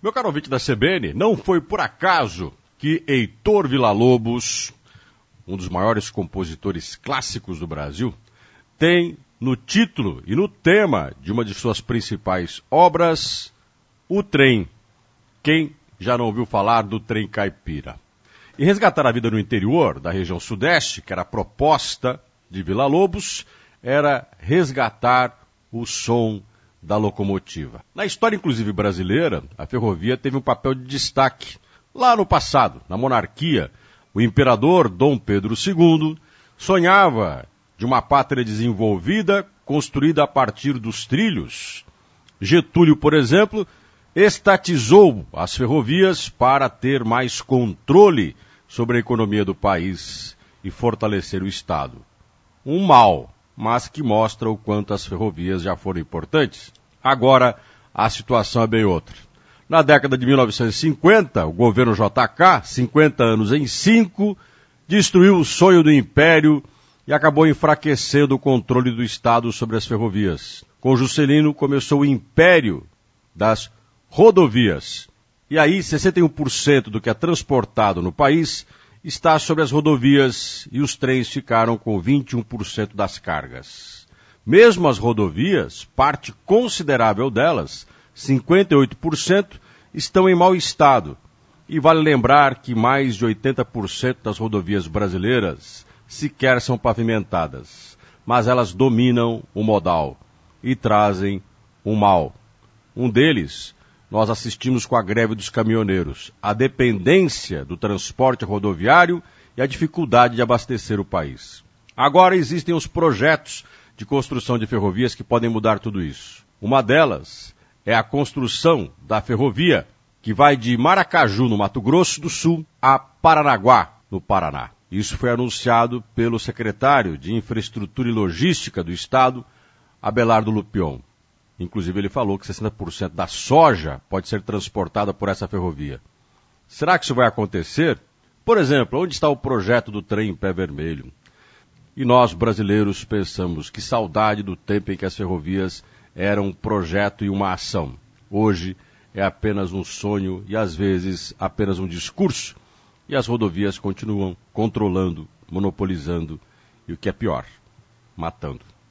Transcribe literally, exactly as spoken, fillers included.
Meu caro ouvinte da C B N, não foi por acaso que Heitor Villa-Lobos, um dos maiores compositores clássicos do Brasil, tem no título e no tema de uma de suas principais obras, O Trem. Quem já não ouviu falar do Trem Caipira? E resgatar a vida no interior da região sudeste, que era a proposta de Villa-Lobos, era resgatar o som da locomotiva. Na história, inclusive, brasileira, a ferrovia teve um papel de destaque. Lá no passado, na monarquia, o imperador Dom Pedro segundo sonhava de uma pátria desenvolvida, construída a partir dos trilhos. Getúlio, por exemplo, estatizou as ferrovias para ter mais controle sobre a economia do país e fortalecer o Estado. Um mal, mas que mostra o quanto as ferrovias já foram importantes. Agora, a situação é bem outra. Na década de mil novecentos e cinquenta, o governo J K, cinquenta anos em cinco, destruiu o sonho do império e acabou enfraquecendo o controle do Estado sobre as ferrovias. Com Juscelino começou o império das rodovias. E aí, sessenta e um por cento do que é transportado no país está sobre as rodovias e os trens ficaram com vinte e um por cento das cargas. Mesmo as rodovias, parte considerável delas, cinquenta e oito por cento, estão em mau estado. E vale lembrar que mais de oitenta por cento das rodovias brasileiras sequer são pavimentadas, mas elas dominam o modal e trazem o mal. Um deles, nós assistimos com a greve dos caminhoneiros, a dependência do transporte rodoviário e a dificuldade de abastecer o país. Agora existem os projetos de construção de ferrovias que podem mudar tudo isso. Uma delas é a construção da ferrovia que vai de Maracaju, no Mato Grosso do Sul, a Paranaguá, no Paraná. Isso foi anunciado pelo secretário de Infraestrutura e Logística do Estado, Abelardo Lupion. Inclusive ele falou que sessenta por cento da soja pode ser transportada por essa ferrovia. Será que isso vai acontecer? Por exemplo, onde está o projeto do trem em pé vermelho? E nós, brasileiros, pensamos que saudade do tempo em que as ferrovias eram um projeto e uma ação. Hoje é apenas um sonho e, às vezes, apenas um discurso. E as rodovias continuam controlando, monopolizando e, o que é pior, matando.